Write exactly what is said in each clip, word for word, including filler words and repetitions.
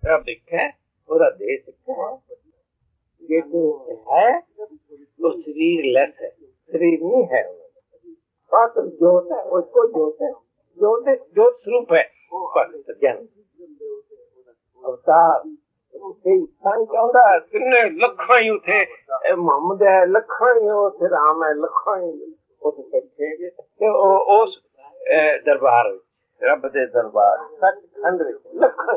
रब एक है, ਉਹਦਾ ਦੇਸ਼ ਇੱਕ ਹੈ, ਜਿਹੜੇ ਹੈ ਉਹ शरीर लेस है, शरीर नहीं है, मात्र ज्योत है, उसको ज्योत है, ज्योत ज्योत स्वरूप है, जन अवतार चाहता किन्ने लखा ही उथे मोहम्मद है, लखा ही उथे राम है, लखा ही उथे बैठे ते उस दरबार रब दे दरबार सचखंड लखा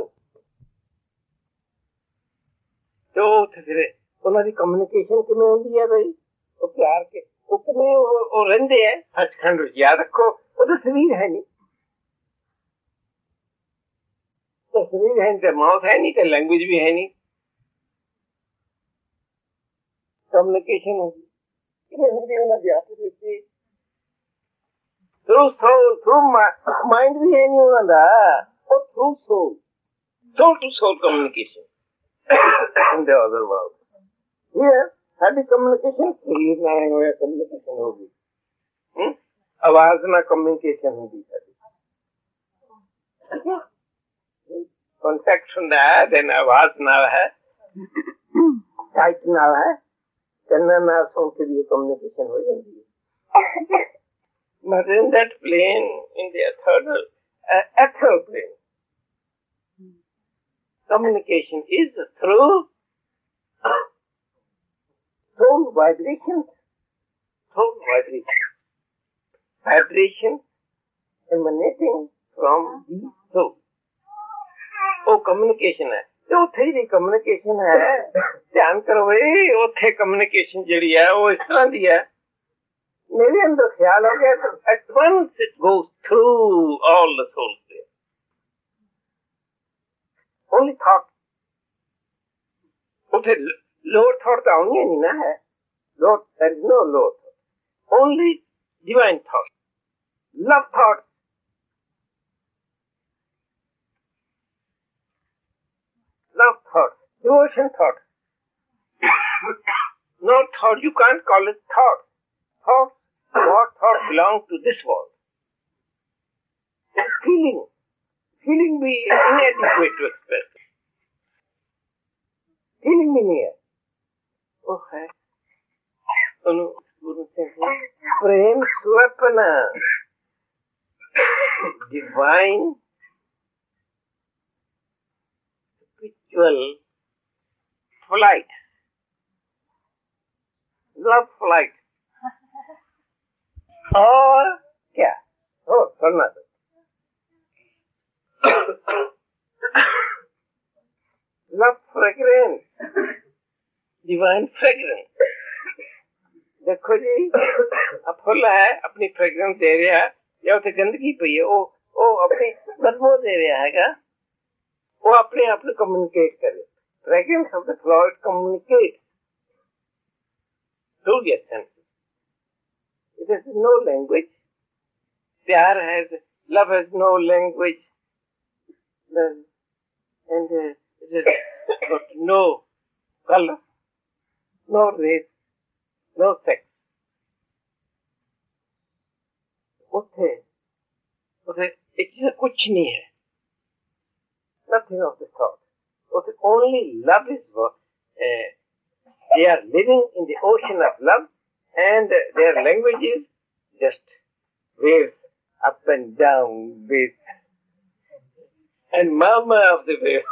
तो उथे फिर उन्हां दी कम्युनिकेशन किवें हुंदी है भाई, वो प्यार के वो किवें वो रहिंदे है सचखंड विच। याद रखो ओदा शरीर है नहीं, तो शरीर है नहीं, माउथ है नहीं, तो लैंग्वेज भी है नहीं, कम्युनिकेशन होगी किवें हुंदी उन्हां दी आपस विच थ्रू सोल, थ्रू माइंड भी है नहीं उन्हां दा, और through soul, soul to soul communication in the other world. Here, साडी कम्युनिकेशन शरीर ना होया कम्युनिकेशन होगी, हम्म आवाज ना कम्युनिकेशन होगी साडी, कॉन्टैक्ट हुंदा है, देन आवाज नाल है, टाइट नाल है, कन्ना नाल सुन के भी कम्युनिकेशन हो जाती है। But in that plane, in the third uh, ethereal plane, communication is through soul vibration, soul vibration, vibration emanating from the soul. वो कम्युनिकेशन है, तो उथे ही कम्युनिकेशन है, ध्यान करो भाई, उथे कम्युनिकेशन जड़ी है वो इस तरह दी है, मेरे अंदर ख्याल हो गया तो at once it goes through all the souls there. Only thought, उठे lower thought तो आनी नहीं ना है, lower, there is no lower thought, only divine thought, love thought, love thought, devotion thought, no thought, you can't call it thought, thought, what thought belong to this world, it's feeling, feeling be inadequate to express. Feeling भी नहीं है, वो है प्रेम स्वप्न, divine spiritual flight, love flight, और क्या हो करना तो love fragrance, divine fragrance. देखो जी, अब फुल है अपनी फ्रेग्रेंस दे रहा है, या उसे गंदगी पई है, वो वो अपनी बदबू दे रहा है क्या, वो अपने आप को कम्युनिकेट करे, fragrance of the flower communicate through your senses, it has no language, प्यार है, love has no language, and it has got no color, no race, no sex. उसे उसे एक चीज कुछ नहीं है, nothing of the thought. उसे only love is what uh, they are living in the ocean of love, and uh, their language is just waves up and down, waves and murmur of the wave.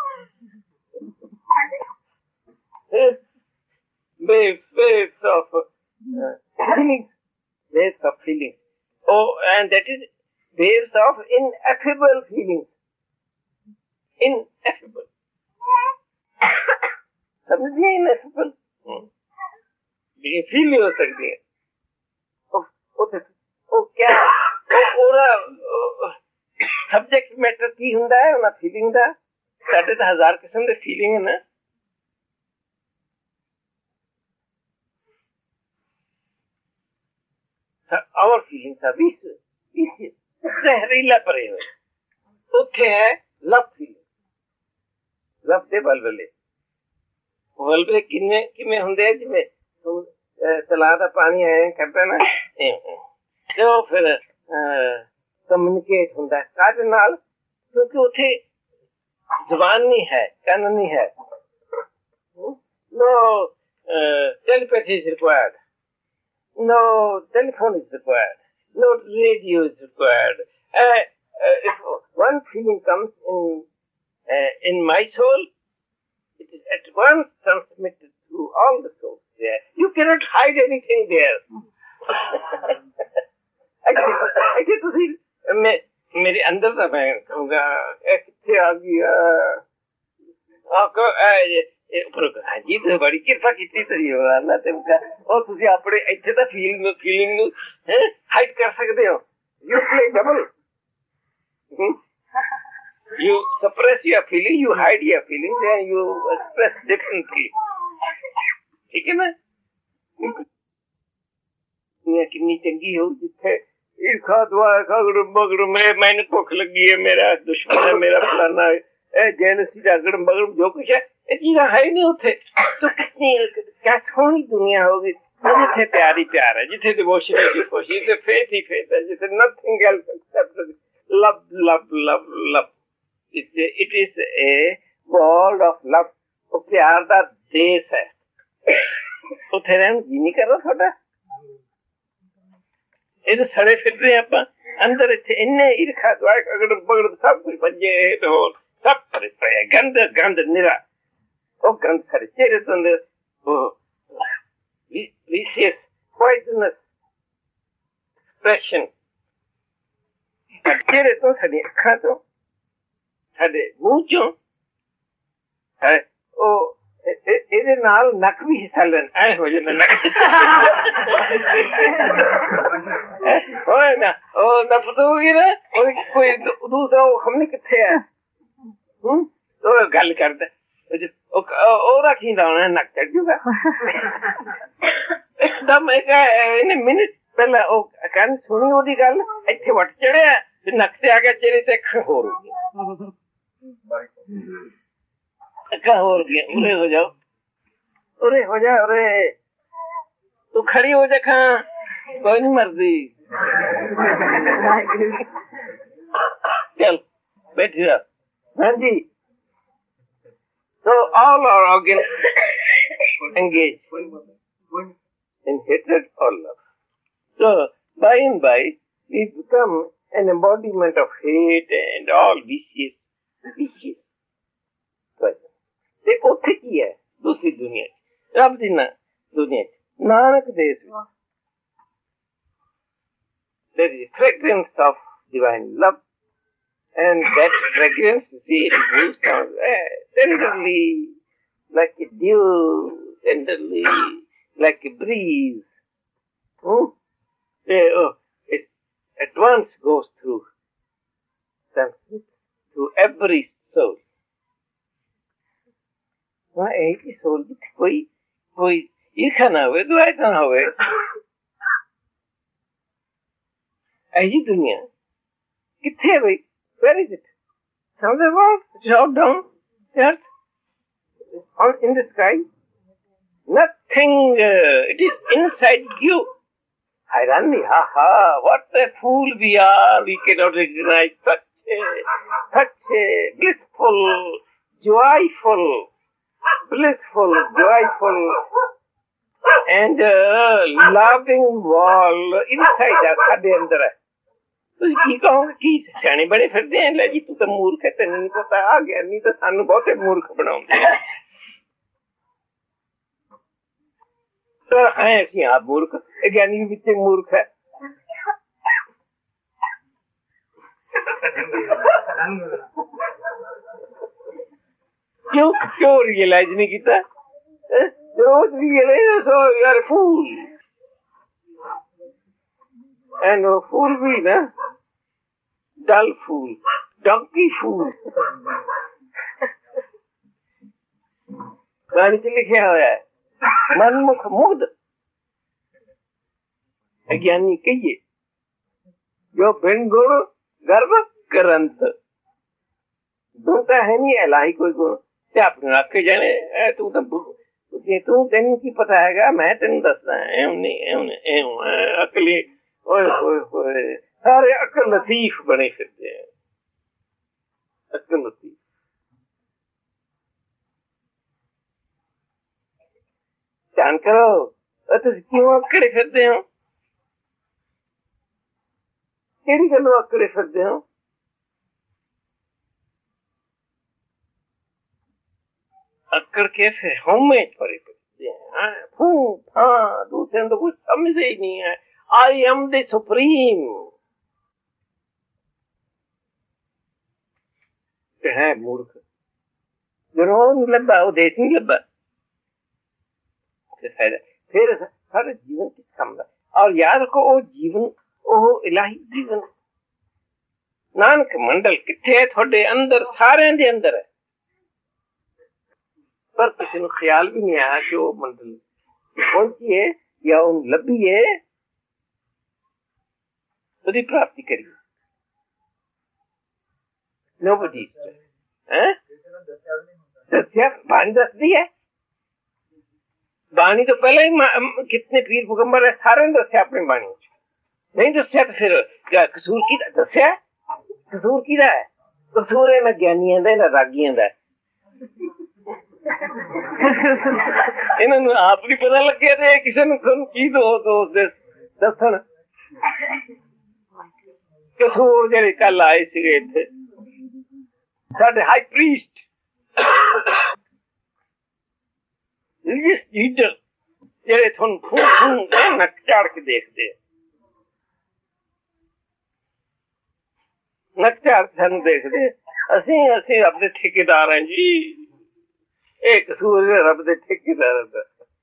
waves, waves of uh, feelings, waves of feelings. Oh, and that is waves of ineffable feelings. Ineffable. समझिए ineffable. ये feel नहीं हो सकती है. वो क्या? वो पूरा सब्जेक्ट मैटर की हुंदा है ना फीलिंग दा. साढ़े तो हजार किस्म के फीलिंग है ना. Our feelings are vicious, vicious, जहरीला परे हुए. उठे है love feeling, love दे बलबले. बलबले किन्ने किमें हुंदे हैं जिमें तुम तलाब का पानी आए करते ना, तो फिर कम्युनिकेट हुंदा है काटे नाल, क्योंकि उठे जुबान नहीं है, कान नहीं है. No uh, telepathy is required. No telephone is required. No radio is required. Uh, uh, if one feeling comes in uh, in my soul, it is at once transmitted through all the souls there. You cannot hide anything there. ऐसे तो फिर मैं मेरे अंदर था, मैं कहूँगा कितने आ गया आपको हाँ जी तो बड़ी कृपा की तरी हो अल्लाह ते और तुझे अपने इतने तो फीलिंग फीलिंग नु हाइड कर सकते हो. You play double. You suppress your feeling, you hide your feelings, and you express differently. ठीक है ना? दुनिया कितनी चंगी हो जिथे ईर्खा दुआ खगड़ बगड़ में मैंने भुख लगी है, मेरा दुश्मन है, मेरा फलाना है, जेलसी रगड़ बगड़ जो कुछ है ये चीज़ें है नहीं उठे तो कितनी क्या सोनी दुनिया होगी. जिथे प्यार ही प्यार है, जिथे डिवोशन है डिवोशन, जिथे फेथ ही फेथ है, जिथे nothing else except love love love love. It is a world of love. वो प्यार का देश है. उथे रहन जी नहीं कर रहा थोड़ा ये सड़े फिर रहे आप अंदर इतने इन्ने ईर्खा द्वार अगर बगड़ सब कुछ बजे तो सब पर गंद गंद निरा वो गंद सारे चेहरे तो अंदर वो vicious poisonous expression चेहरे तो सारे अखा तो सारे मुंह चो है ओ ਇਹਦੇ ਨਾਲ ਨੱਕ ਵੀ ਹਿੱਸਾ ਲੈਣ ਐ ਹੋ ਜਾਂਦਾ ਨੱਕ ਹੋਏ ਨਾ ਉਹ ਨਫ਼ਰਤ ਹੋ ਗਈ ਨਾ ਉਹ ਕੋਈ ਦੂਸਰਾ ਉਹ ਖਮਨੀ ਕਿੱਥੇ ਹੈ ਹੂੰ ਉਹ ਗੱਲ ਕਰਦਾ ਉਹ ਉਹਦਾ ਖੀਂਦਾ ਹੋਣਾ ਨੱਕ ਚੜ ਜੂਗਾ ਇੱਕਦਮ ਇੱਕ ਇਹਨੇ ਮਿੰਟ ਪਹਿਲਾਂ ਉਹ ਕੰਨ ਸੁਣੀ ਉਹਦੀ ਗੱਲ ਇੱਥੇ ਵੱਟ ਚੜਿਆ ਤੇ ਨੱਕ ਤੇ ਆ ਗਿਆ ਚਿਹਰੇ ਤੇ ਅੱਖ ਹੋਰ ਹੋ ਗਈ क्या हो गया उरे हो जाओ उरे हो जा उरे तू खड़ी हो जा खा कोई नहीं मर्जी चल बैठ जा. हाँ जी. So all our organs engage in hatred or love. So by and by we become an embodiment of hate and all vicious vicious. ਤੇ ਉੱਥੇ ਕੀ ਹੈ ਦੂਸਰੀ ਦੁਨੀਆ ਚ ਰੱਬ ਦੀ ਨਾ ਦੁਨੀਆ ਚ ਨਾਨਕ ਦੇਸ ਵਿੱਚ there is a fragrance of divine love and that fragrance you see it moves down uh, tenderly like a dew tenderly like a breeze. hmm? uh, oh, it at once goes through through every soul. वहाँ एक ही soul कोई कोई ईर्षा ना हुए दुआएं ना हुए ऐसी दुनिया कितने है भाई? Where is it? Somewhere world? It's out down the earth, on in the sky. Nothing. Uh, it is inside you. Irony, ha ha! What a fool we are! We cannot recognize such a such a blissful, joyful. blissful, joyful, and uh, loving world inside us, ਸਾਡੇ ਅੰਦਰ ਹੈ. ਤੁਸੀਂ ਕੀ ਕਹੋਗੇ ਕੀ ਸਿਆਣੇ ਬੜੇ ਫਿਰਦੇ ਆ ਲੈ ਜੀ ਤੂੰ ਤਾਂ ਮੂਰਖ ਹੈ ਤੈਨੂੰ ਨਹੀਂ ਪਤਾ ਆ ਗਿਆ ਨਹੀਂ ਤਾਂ ਸਾਨੂੰ ਬਹੁਤੇ ਮੂਰਖ ਬਣਾਉਂਦੇ ਤਾਂ ਐ ਅਸੀਂ ਆਪ ਮੂਰਖ ਗਿਆਨੀ ਵਿੱਚ ਮੂਰਖ ਹੈ. क्यों क्यों रियलाइज नहीं किया? रोज realise so you are a fool and a fool भी ना dull fool donkey fool गाने से लिखा हुआ है मनमुख मुग्ध अज्ञानी कहिए जो बिन गुण गर्व करंत दूसरा है नहीं अलाही कोई गुण ते अपने आके जाने तू तो तू तेन की पता हैगा मैं तेन दसदा एम नहीं एम एम अकली ओए होए होए सारे अकल लतीफ बने फिरते हैं. अकल लतीफ पहचान करो। तुम क्यों अकड़े फिरते हो? केड़ी गल्लों अकड़े फिरते हो? अकड़ के फिर हमें थोड़े फिरते हैं, फूं फां, दूसरे तो कुछ समझे ही नहीं है। आई एम द सुप्रीम है मूर्ख। जो लब्बा वो देश नहीं लब्बा फिर सारे जीवन किस काम का। और याद रखो वो जीवन वो इलाही जीवन नानक मंडल किथे थोड़े अंदर सारे दे अंदर है, पर किसी को ख्याल भी नहीं आया कि वो मंडल पहुंची है या उन लभी है उसकी प्राप्ति करिए। Nobody है दस्या बाणी दसदी है। बाणी तो पहले ही कितने पीर पैगंबर है सारे ने दस्या अपनी बाणी, नहीं दस्या तो फिर क्या कसूर की दस्या? कसूर की है? कसूर है ना ज्ञानियों का ना रागियों का। इन्होंने आप नहीं पता लगे थे किसी ने की दो दो दसन कसूर जेडे कल आए थे इत्थे साडे हाई प्रीस्ट लीडर जेडे थोन फू फू नक चाड़ के देखते नक चाड़ सन देखते असी असी अपने ठेकेदार हैं जी। एक कसूर रब दे ठेकेदार दा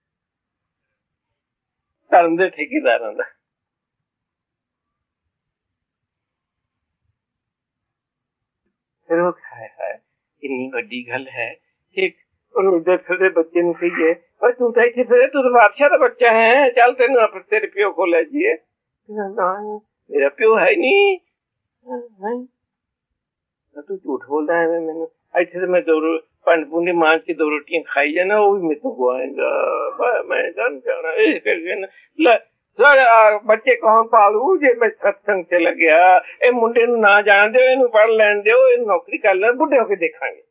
धर्म दे ठेकेदार दा। फिर वो खाए है इन्नी बड़ी गल है। एक उधर फिर बच्चे ने कही पर तू तो इतने फिर तू तो बादशाह का बच्चा है, चल तेन तेरे प्यो को ले जाइए। मेरा प्यो है नहीं, तू झूठ बोलता है। मैं मैंने ऐसे तो मैं दो पंड पुंडी मांझ की दो रोटियां खाई जाना वो भी मेरे को गुआएगा। मैं जान जाना बच्चे कौन पालू जे मैं सत्संग से लग गया। ए मुंडे नू ना जान दो, इनू पढ़ लैन दो, इन नौकरी कर ले, बुढ़े होके देखांगे।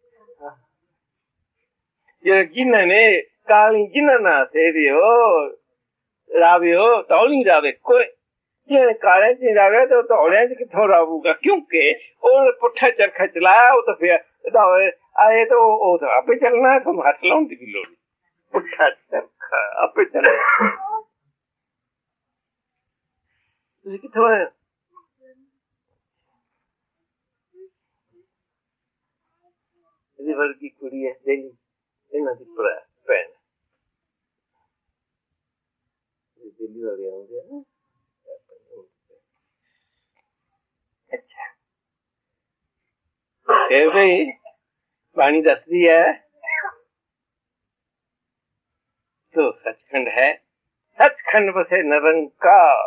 जे जिन्होंने काली जिन्ना ना सेवियो रावियो तौली रावे कोई जे काले च रावे तो तौलिया च किथों रावूगा, क्योंकि और पुट्ठा चरखा चलाया वो तो फिर आए तो वो तो आपे चलना है, तुम हाथ लाउन की लोड़ पुट्ठा चरखा आपे चलना किथों है। वर्गी कुड़ी है दिल्ली इन्हों की भैन दिल्ली वाले आउंदे ना। अच्छा फिर भाई बाणी दसदी है तो सचखंड है, सचखंड बसे निरंकार।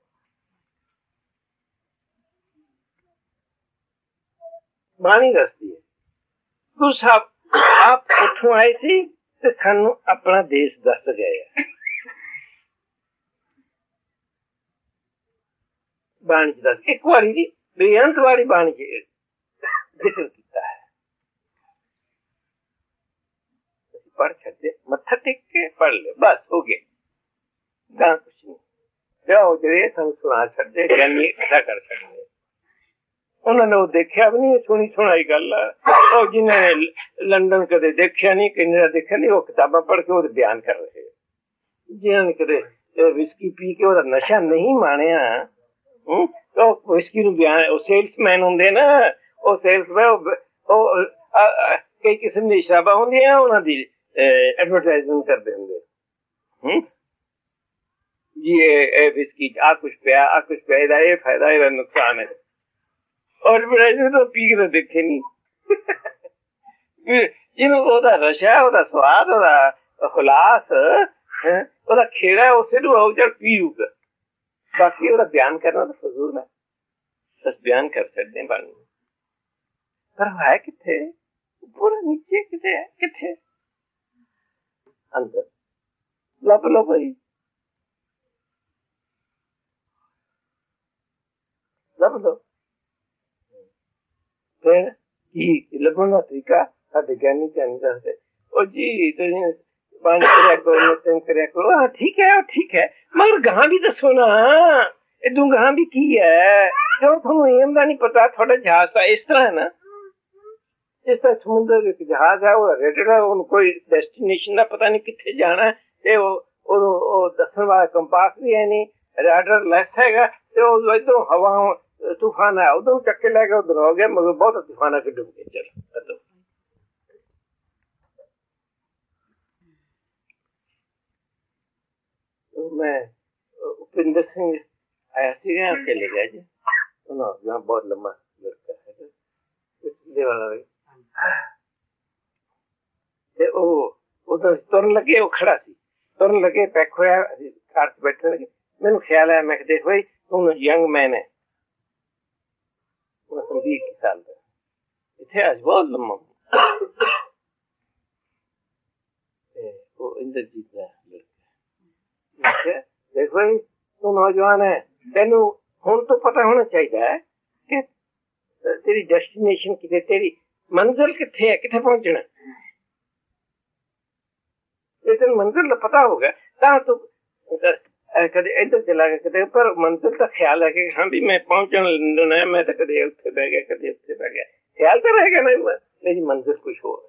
बाणी दसदी है गुरु साहब आप उठों आए थे तो सानू अपना देश दस गए। बाणी दस एक बारी बेअंत वाली बाणी जिक्र किया है, पढ़ छे मत्था टेक के पढ़ ले बस हो गया, गां कुछ नहीं जाओ जरे सन सुना छे ज्ञानी इकट्ठा कर सकते। उन्होंने वो देखा भी नहीं, सुनी सुनाई गल और जिन्हें लंदन कदे देखा नहीं कैनेडा देखा नहीं वो किताबा पढ़ के वो बयान कर रहे हैं। जिन्होंने कदे विस्की पी के वो नशा नहीं मानिया तो विस्की नु बयान वो सेल्समैन होंगे ना, वो सेल्समैन कई किस्म की शराबा होंगी उन्होंने एडवरटाइजमेंट करते होंगे जी ए विस्की आ कुछ पिया आ कुछ पिया ये फायदा ये नुकसान है और तो पी के तो देखे नहीं जिन्हों ओदा रशा ओदा स्वाद ओदा खुलास ओदा खेड़ा उसे चल पीऊगा, बाकी ओदा बयान करना तो फजूल है। बस बयान कर सकते हैं बानी पर है किथे पूरा नीचे किथे है किथे अंदर लब लो भाई लब लो फिर की लभण का तरीका साडे ज्ञानी चैन दसदे ओ जी पानी करिया करो नित्यम करिया करो। हाँ ठीक है ठीक है मगर गां भी दसो ना इदू गां भी की है जो थोनू एम दा नहीं पता थोड़ा जहाज का इस तरह है ना जिस तरह समुद्र विच जहाज है वो रेडर है उन कोई डेस्टिनेशन का पता नहीं किथे जाना है ते वो ओ दसन वाला कंपास भी है नहीं रेडर लेस हैगा ते वो इधरों हवा तूफान है उधर चक्के लेके उधर हो गया मगर बहुत तूफान के डूब गए। चलो तो मैं उपिंदर सिंह आया सी अकेले गया जी यहाँ बहुत लंबा लड़का है पिछले वाला उधर तुरन लगे वो खड़ा सी तुरन लगे पैक होया कार च बैठने लगे मैनू ख्याल आया मैं देख भाई तुम यंग मैन है बीस साल का इतने आज बहुत लम्बा वो इंद्रजीत का लड़का देख भाई तू नौजवान है तेनू हुण तो पता होना चाहिए कि तेरी डेस्टिनेशन किथे तेरी मंजिल किथे है किथे पहुंचना तेन मंजिल का पता होगा ता तू कदे इधर चला गया कदे पर मंजिल का ख्याल है कि हाँ भी मैं पहुंचना लंदन है मैं तो कदे उत्थे बह गया कदे उत्थे बह गया ख्याल तो रहेगा ना मेरी मंजिल कुछ हो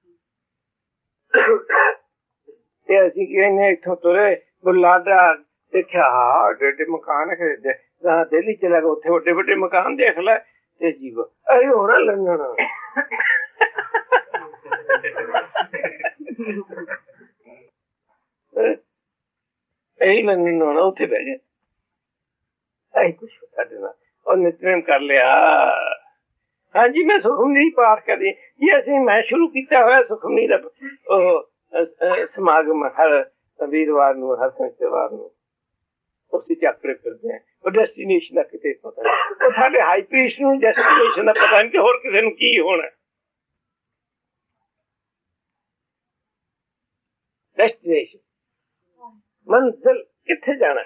ते असीं कहने इत्थों तुरे बुलाडा देखा हाँ एडे मकान खरीदे जहाँ दिल्ली चला गया उत्थे बड़े बड़े मकान देख ला ते जीव अरे होना लंदन यही लंदन होना उत्थे बह गए ऐ कुछ साडे नाल और नित्यनेम कर लिया। हाँ जी मैं सुखमनी पाठ कर दी जी असीं मैं शुरू किया होया सुखमनी दा समागम हर वीरवार नूं हर शनिवार नूं उसी चक्र करते हैं वो डेस्टिनेशन का किते पता नहीं वो साडे हाई प्रीस्ट नूं डेस्टिनेशन का पता नहीं कि होर किसे नूं की होना डेस्टिनेशन मंजिल किथे जाना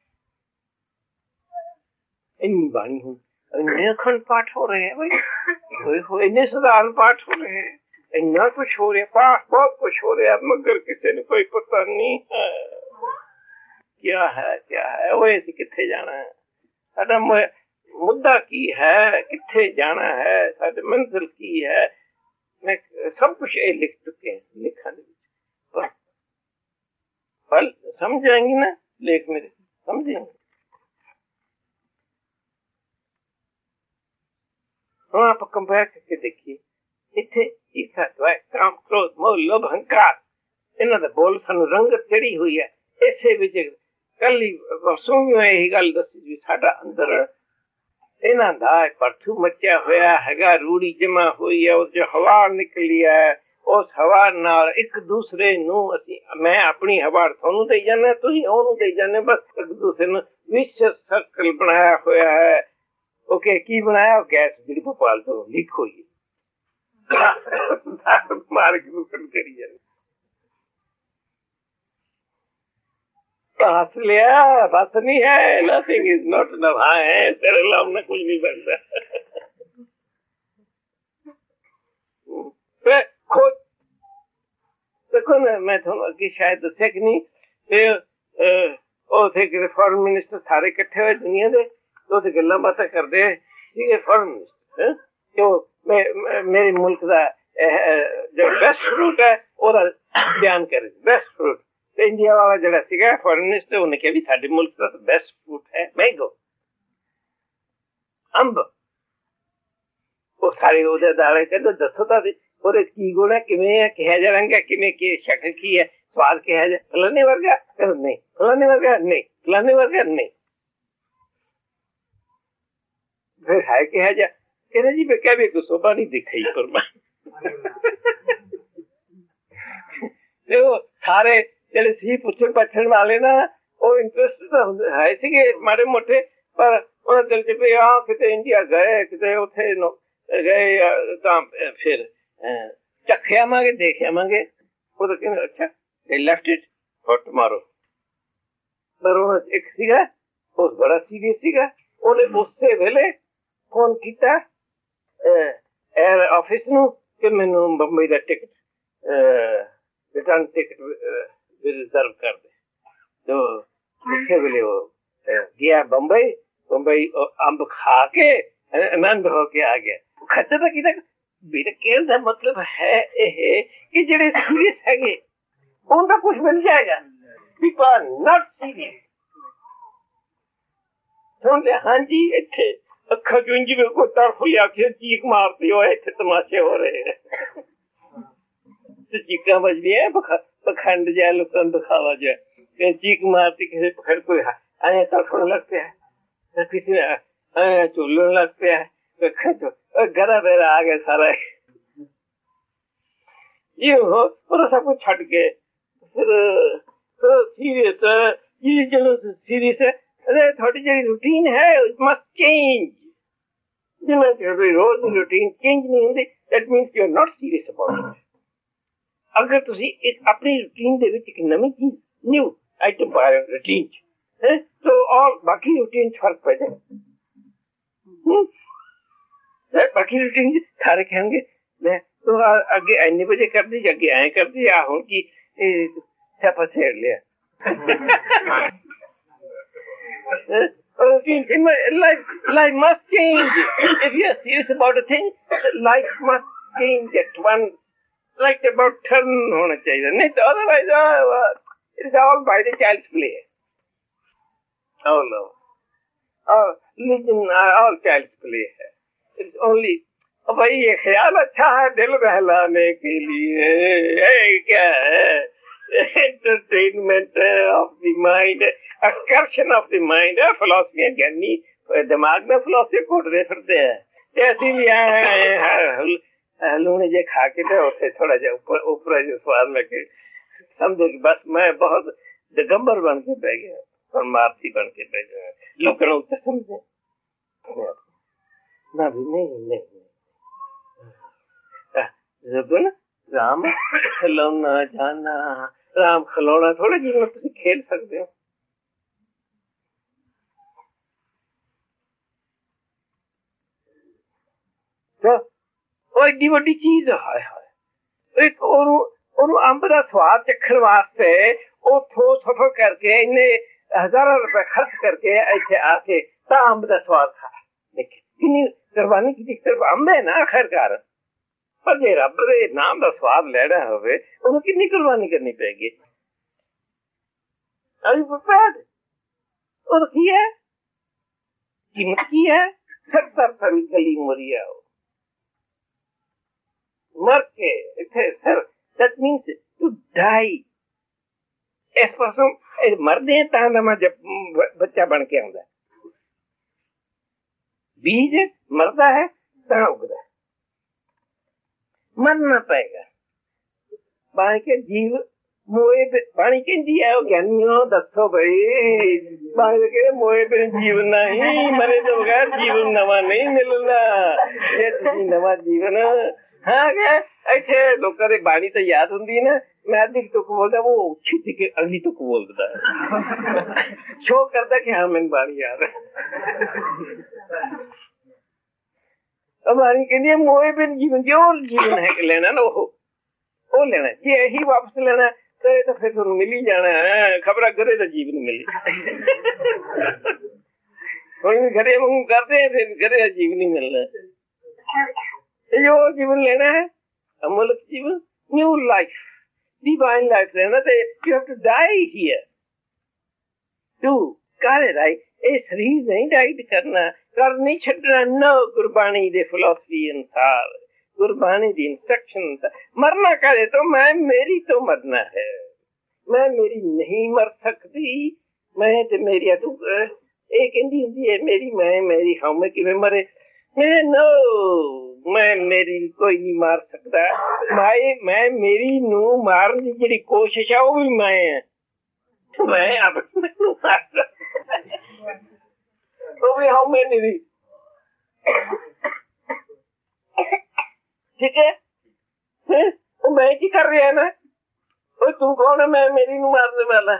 इन्नी बाणी हूं इन्ने अखंड पाठ हो रहे हैं भाई इन्ने साधारण पाठ हो रहे हैं इन्ना कुछ हो रहा है पाठ बहुत कुछ हो रहा है मगर किसी ने कोई पता नहीं है क्या है क्या है वो ऐसी किथे जाना है साडा मुद्दा की है किथे जाना है साडे मंजिल की है मैं सब कुछ ये लिख चुके हैं लिखा पर फल समझ जाएंगे ना लेख मेरे समझेंगे हम आप कंपेयर करके देखिए इथे ईर्ष्या द्वेष काम क्रोध मोह लोभ अहंकार इन्हां दे बोल सानू रंगत चढ़ी हुई है इसे विच कल ही परसों में यही गल दसी जी साडा अंदर इन्हां दा परथू मचा होया हैगा रूड़ी जमा हुई है उस जो हवा निकली है उस हवा नाल एक दूसरे नू असी मैं अपनी हवा थानू दे जाने तुसीं ओनू दे जाने बस एक दूसरे नू विच सर्कल बनाया होया है ओके की बनाया गैस जिहड़ी भोपाल तो लीक हुई मार के नुकसान करी जाने हंस लिया बस नहीं है नथिंग इज नॉट इनफ हाँ है तेरे लाभ कुछ नहीं बनता खोज देखो ना मैं थोड़ा अगे शायद दसिया कि नहीं थे फॉरेन मिनिस्टर सारे इकट्ठे हुए दुनिया के तो गल्ला बातें करते फॉरेन मिनिस्टर तो मैं मेरे मुल्क का जो बेस्ट फ्रूट है ओदा बयान करे बेस्ट फ्रूट इंडिया वाला जड़ा सीगा फॉरेन मिनिस्टर उन्हें कहा भी साडे मुल्क का बेस्ट फ्रूट है मैंगो अंब वो सारे ओदे दाले कहते दसो ता और की गुण है किवें है कहा जा रंग है किवें की शक्ल की है स्वाद कहा जा फलाने वर्गा नहीं फलाने वर्गा नहीं फलाने वर्गा नहीं फिर है कहा जा कहने जी क्या भी कुछ शोभा नहीं दिखाई पर देखो सारे ਜਿਹੜੇ ਸੀ ਪੁੱਛਣ ਪੱਛਣ ਵਾਲੇ ਨਾ ਉਹ ਇੰਟਰਸਟ ਹੈ ਸੀਗੇ ਮਾੜੇ ਮੋਟੇ ਪਰ ਉਹਨਾਂ ਦਿਲ ਚ ਵੀ ਆ ਕਿਤੇ ਇੰਡੀਆ ਗਏ ਕਿਤੇ ਉੱਥੇ ਗਏ ਤਾਂ ਫਿਰ ਚੱਖਿਆ ਆਵਾਂਗੇ ਦੇਖ ਆਵਾਂਗੇ ਉਹ ਤਾਂ ਕਹਿੰਦੇ ਅੱਛਾ they left it for tomorrow ਪਰ ਉਹ ਇੱਕ ਸੀਗਾ ਉਹ ਬੜਾ ਸੀਰੀਅਸ ਸੀਗਾ ਉਹਨੇ ਉਸੇ ਵੇਲੇ ਫੋਨ ਕੀਤਾ 에ਅਰ ਆਫਿਸ ਨੂੰ ਕਿ ਮੈਨੂੰ ਬੰਬਈ ਦਾ ਟਿਕਟ रिटर्न टिकट भी रिजर्व कर दे। तो उसे बोले वो गया बम्बई, बम्बई अंब खा के आनंद होके आ गया। खर्चा तो कि मेरे कहने का मतलब है ये कि जेडे सीरियस है उनका कुछ मिल जाएगा। People are not serious. सुन ले, हाँ जी, इतने अखा चुंजी में कोई तरफ लिया के चीख मारती हो, इतने तमाशे हो रहे हैं। तो चीखा बज रही है, पखंड जाए, लुकन दिखावा जाए, चीख मारती किसी पखंड कोई आया तड़फने लगते हैं, किसी आया चूलने लगते हैं, तो गरा बेरा आ गया सारा। ये हो और सब कुछ छट के फिर तो सीरियस ये चलो सीरियस है। अरे थोड़ी जी रूटीन है, इट मस्ट चेंज। रोज रूटीन चेंज नहीं होती, that means you are not serious about it. अगर तुसी एक अपनी रूटीन दे विच एक नवी चीज न्यू आइटम पा रहे हो रूटीन है, तो और बाकी रूटीन फर्क पड़ जाए। बाकी रूटीन सारे कहेंगे तो अगे इन्ने बजे कर दी, अगे आए कर दी, हूं की छापा छेड़ लिया। life, life must change. If you are serious about a thing, life must change at one, like about turn होना चाहिए, नहीं तो otherwise uh, it is all by the child's play. Oh no, all religion are all child's play है। It's only अब भाई ये ख्याल अच्छा है दिल बहलाने के लिए, क्या है entertainment of the mind, आकर्षण of the mind है। फिलोसफी ज्ञानी दिमाग में फिलोसफी कोट रहे फिरते हैं। ऐसी भी आए लूने जे खा के थे उसे थोड़ा जा ऊपर ऊपर जो स्वाद में के समझो कि बस मैं बहुत दिगंबर बन के बह गया, परमार्थी बन के बह गया। लोग उत्तर समझे ना भी नहीं नहीं जबन राम खिलौना जाना, राम खिलौना थोड़े जीवन तुम खेल सकते हो। तो वो एडी वड्डी चीज हाय हाय एक और और अंब दा स्वाद चखण वास्ते उथों सफर करके इन्हें हजारों रुपए खर्च करके ऐसे आके ता अंब दा स्वाद खा। देखिए कितनी कुर्बानी की, सिर्फ अंब है ना आखिरकार, पर जे रब दे नाम दा स्वाद लेना होवे उन्हें कितनी कुर्बानी करनी पड़ेगी। अभी प्रिपेयर्ड और की है कीमत की है सत्तर साल गली मरिया मर के इथे sir, that means to die. इस पासों मरदे तां जब बच्चा बन के आंदा, बीज मरदा है तां उगदा है, मरना पड़ेगा। बाई के जीव मोए पानी कहती है ज्ञानियों दसो भाई, बाई के मोए पे जीवन नहीं, मरे तो बगैर जीवन नवा नहीं मिलना। ये तुसी नवा जीवन हाँ क्या ऐसे लोगों की बाणी तो याद होती है ना, मैं अधिक तुक बोलता वो छिटी के अगली तुक बोलता है, शो करता कि हाँ मैंने बाणी याद है। हमारी कहती मोए पे जीवन जो जीवन है लेना ना वो वो लेना, ये यही वापस लेना तो ये तो फिर तो मिल ही जाना है। खबर करे तो जीवन मिले घरे मंग करते हैं फिर घरे जीवन ही मिलना है। जो जीवन लेना है अमूल्य जीवन, न्यू लाइफ, डिवाइन लाइफ लेना तो you have to die here to करे राइट। ये शरीर नहीं डाइट करना, कर नहीं छड़ना। नो गुरबाणी दे फिलोसफी अनुसार, गुरबाणी दी इंस्ट्रक्शन मरना करे तो मैं मेरी तो मरना है, मैं मेरी नहीं मर सकती। मैं तो मेरी तू एक कहती होंगी है मेरी मैं मेरी हाँ मैं कि मरे नो, मैं मेरी कोई नहीं मार सकता। भाई मैं मेरी नू मारने की जी कोशिश है वो भी मैं है, मैं अब मैनू मार वो भी हाँ मैं नहीं। ठीक है तो मैं की कर रही है ना, तो तू कौन है मैं मेरी नू मारने वाला।